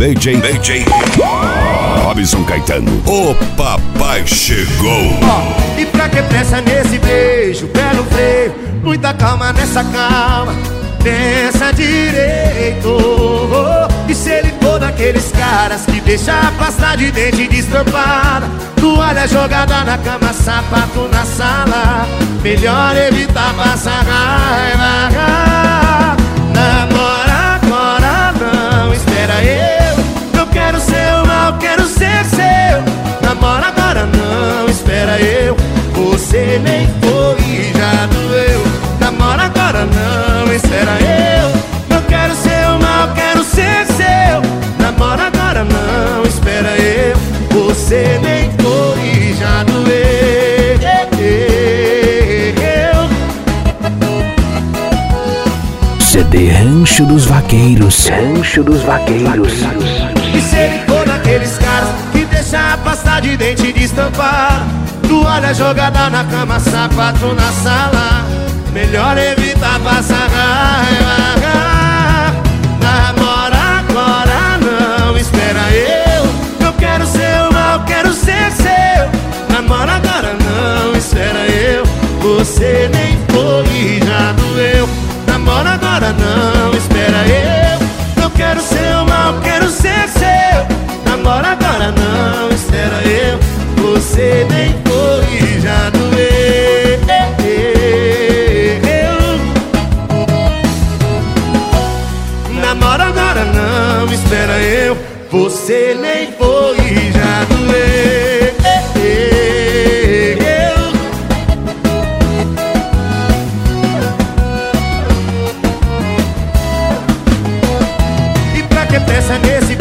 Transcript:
DJ Robson Caetano, o papai chegou. E pra que pressa nesse beijo, pé no freio, muita calma nessa calma, pensa direito. E se ele for daqueles caras que deixa a pasta de dente destampada, toalha jogada na cama, sapato na sala, melhor evitar passar raiva. Namora agora não, espera eu quero seu mal, quero ser seu. Namora agora não, espera eu, você nem foi e já doeu. Namora agora não, espera eu quero seu mal, quero ser seu. Namora agora não, espera eu, você nem foi e já doeu. CD Rancho dos Vaqueiros. Rancho dos Vaqueiros. E se ele for daqueles caras que deixa a pasta de dente destampada, toalha jogada na cama, sapato na sala, melhor evitar passar raiva. Namora agora não, espera eu quero seu mal, quero ser seu. Namora agora não, espera eu, você nem foi e já doeu. Namora agora não, espera eu quero seu mal, quero ser seu. Namora agora não, espera eu, você nem foi e já doeu. Namora agora não, espera eu, você nem foi e já doeu. E pra que pressa nesse